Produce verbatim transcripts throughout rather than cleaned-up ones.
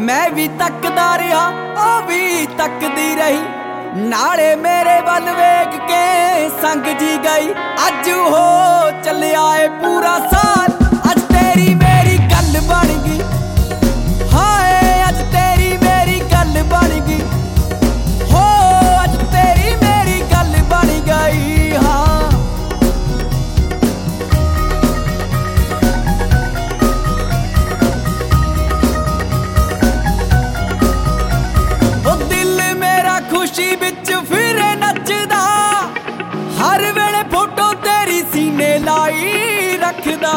मैं भी तकदा रहा ओ भी तकदी रही नाले मेरे वल वेख के संग जी गई। अज हो चलिया है पूरा साल अज तेरी मेरी गल बन गई। हाय अज तेरी मेरी गल बन गई। हो अज तेरी मेरी गल बन गई। हाँ खुशी बिच फिरे नचदा हर वेले फोटो तेरी सीने लाई रखदा।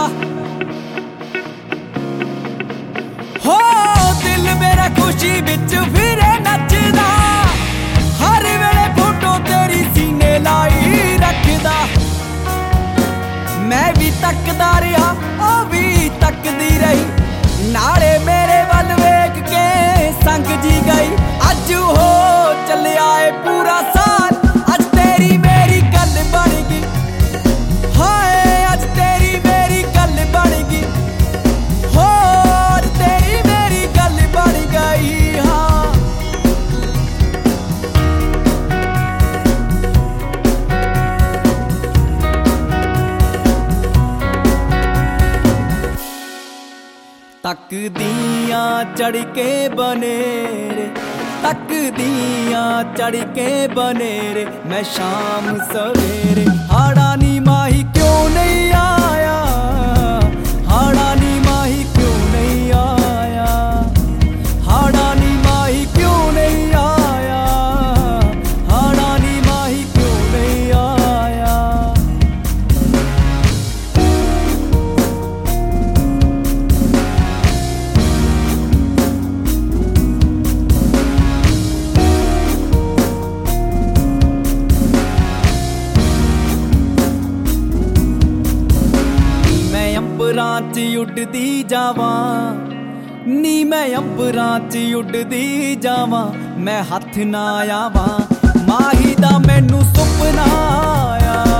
हो दिल मेरा खुशी बिच फिरे नचदा हर वेले फोटो तेरी सीने लाई रखदा। मैं भी तकदा रहा ओ भी तकदी रही नाले मेरे वल वेख के संग जी गई। अज हो चलिया है पूरा साल अज तेरी मेरी गल बन गई। हाय अज तेरी मेरी गल बन गई। हो अज तेरी मेरी गल बन गई। हाँ तकदियां चढ़ के बनेरे तकदियां चढ़ के बनेरे मैं शाम सवेरे। हाड़ा नी माही क्यों नहीं आया हाड़ा नी माही क्यों नहीं आया हाड़ा नी माही क्यों नहीं आया हाड़ा नी माही क्यों नहीं आया। अंबरां च उड़दी जावां नी मैं अंबरां च उड़दी जावां मैं हथ ना आवां माही दा मैनू सुपना आया।